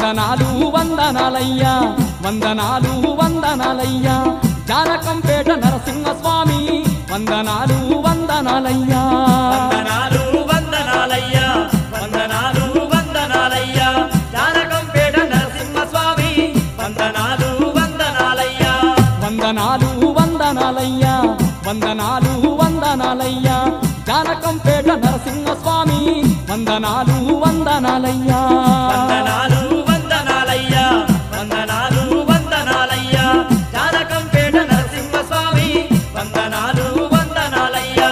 వందనాలు వందనాలయ్యా వందనాలు వందనాలయ్యా జానకంపేట నరసింహస్వామి వందనాలు వందనాలయ్యా వందనాలు వందనాలయ్యా వందనాలు వందనాలయ్యా జానకంపేట నరసింహస్వామి వందనాలు వందనాలయ్యా వందనాలు వందనాలయ్యా వందనాలు వందనాలయ్యా జానకంపేట నరసింహస్వామి వందనాలు వందనాలయ్యా వందనాలు వందనాలయ్యా వందనాలు వందనాలయ్యా జానకంపేట నరసింహస్వామి వందనాలు వందనాలయ్యా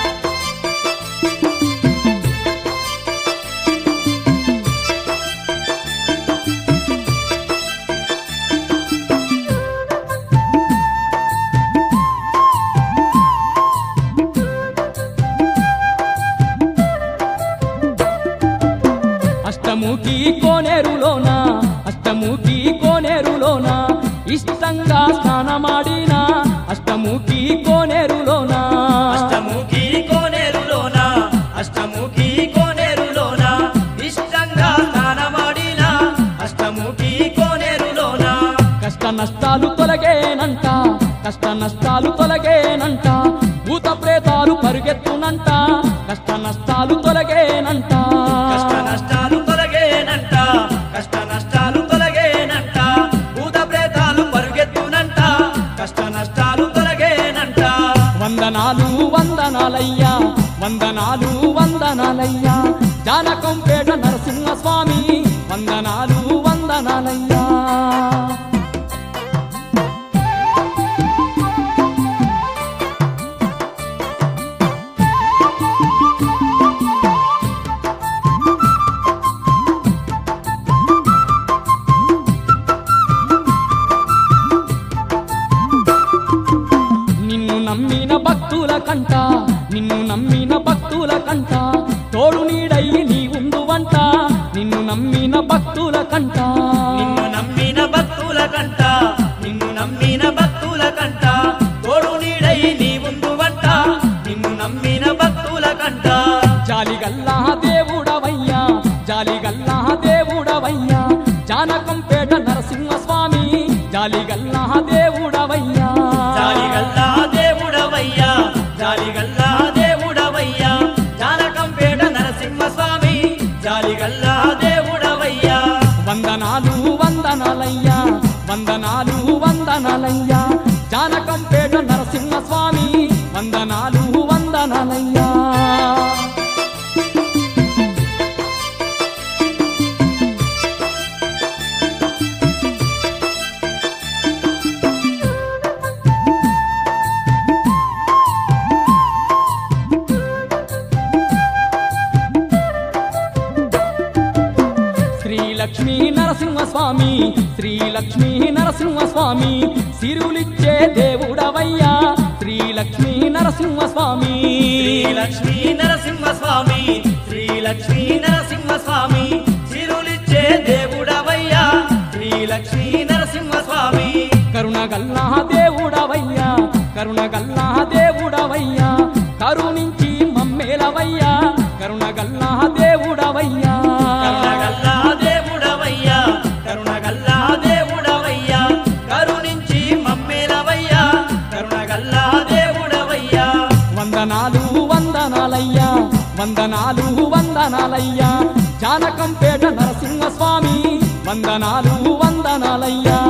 అష్టముఖి కోనేరులోన అష్టముఖి కోనేరులోన ఇష్టంగా స్నానమాడిన అష్టముఖి కోనేరులోన అష్టముఖి కోనేరులోన అష్టముఖి కోనేరులోన ఇష్టంగా స్నానమాడిన అష్టముఖి కోనేరులోన కష్ట నష్టాలు తొలగేనంట కష్ట నష్టాలు తొలగేనంట భూత ప్రేతాలు పరుగెత్తునంట కష్ట నష్టాలు తొలగేనంట కష్ట నష్టాలు తొలగేనంట కష్ట నష్టాలు తొలగేనంట భూత ప్రేతాలు పరుగెత్తునంట కష్ట నష్టాలు తొలగేనంట వందనాలు వందనాలయ్యా వందనాలు వందనాలయ్యా జానకంపేట నరసింహస్వామి వందనాలు వందనాలయ్యా నిన్ను నమ్మిన భక్తుల కంట నిన్ను నమ్మిన భక్తుల కంట తోడు నీడయ్యి నీ ఉందువంట నిన్ను నమ్మిన భక్తుల కంట నిన్ను నమ్మిన భక్తుల కంట నిన్ను నమ్మిన భక్తుల కంట తోడు నీడై నీ ఉందువంట నిన్ను నమ్మిన భక్తుల కంట జాలిగల్లా దేవుడవయ్యా జాలిగల్లా దేవుడవయ్యా జానకంపేట నరసింహస్వామి జాలిగల్లా దేవుడవయ్యా జాలిగల్లా దేవుడవయ్యా జాలిగల్లా దేవుడవయ్యా జానకంపేట నరసింహస్వామి జాలిగల్లా దేవుడవయ్యా వందనాలు వందనాలయ్యా వందనాలు వందనాలయ్యా జానకంపేట నరసింహస్వామి వందనాలు వందనాలయ్యా శ్రీలక్ష్మీ నరసింహస్వామి శ్రీలక్ష్మీ నరసింహస్వామి సిరులిచ్చే దేవుడవయ్యా శ్రీలక్ష్మీ నరసింహస్వామి శ్రీలక్ష్మీ నరసింహస్వామి శ్రీలక్ష్మీ నరసింహస్వామి సిరులిచ్చే దేవుడవయ్యా శ్రీలక్ష్మీ నరసింహస్వామి కరుణగల్లా దేవుడవయ్యా కరుణగల్లా దేవుడవయ్యా కరుణించి మమ్మేలవయ్యా కరుణగల్లా దేవుడవయ్యా కరుణగల్లా దేవుడవయ్యా కరుణగల్లా దేవుడవయ్యా కరుణించి మమ్మేలవయ్యా కరుణగల్లా దేవుడవయ్యా వందనాలు వందనాలయ్యా వందనాలు వందనాలయ్యా జానకంపేట నరసింహస్వామి వందనాలు వందనాలయ్యా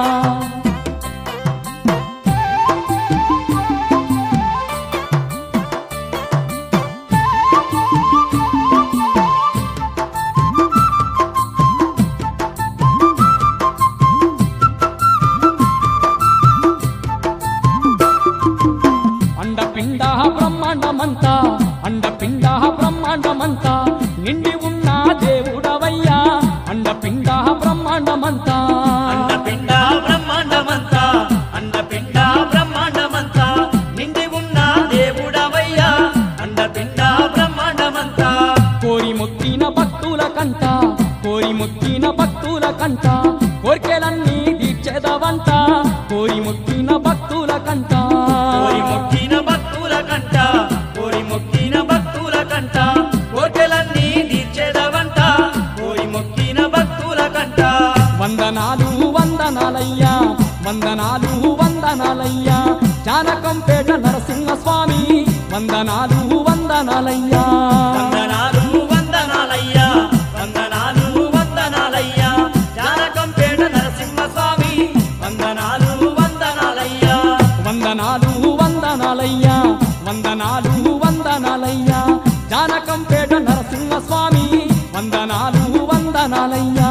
అండపిండ బ్రహ్మాండమంతా అండపిండ బ్రహ్మాండమంతా నిండి ఉన్న దేవుడవయ్యా అండపిండ బ్రహ్మాండమంతా అండపిండ బ్రహ్మాండమంతా అండపిండ బ్రహ్మాండమంతా నిండి ఉన్న దేవుడవయ్యా అండపిండ బ్రహ్మాండమంతా కోరి మొక్కిన భక్తుల కంట కోరి మొక్కిన భక్తుల కంట కోర్కెలన్నీ తీర్చేదవంట కోరి మొక్కిన భక్తుల కంట కోరి మొక్కిన భక్తుల కంట కోరి మొక్కిన భక్తుల కంట కోర్కెలన్నీ తీర్చేదవంట కోరి మొక్కిన భక్తుల కంట జానకంపేట నరసింహస్వామి వందనాలు వందనాలయ్యా వందనాలు వందనాలయ్యా వందనాలు వందనాలయ్యా జానకంపేట నరసింహస్వామి వందనాలు వందనాలయ్యా వందనాలు వందనాలయ్యా వందనాలు వందనాలయ్యా జానకంపేట నరసింహస్వామి వందనాలు వందనాలయ్యా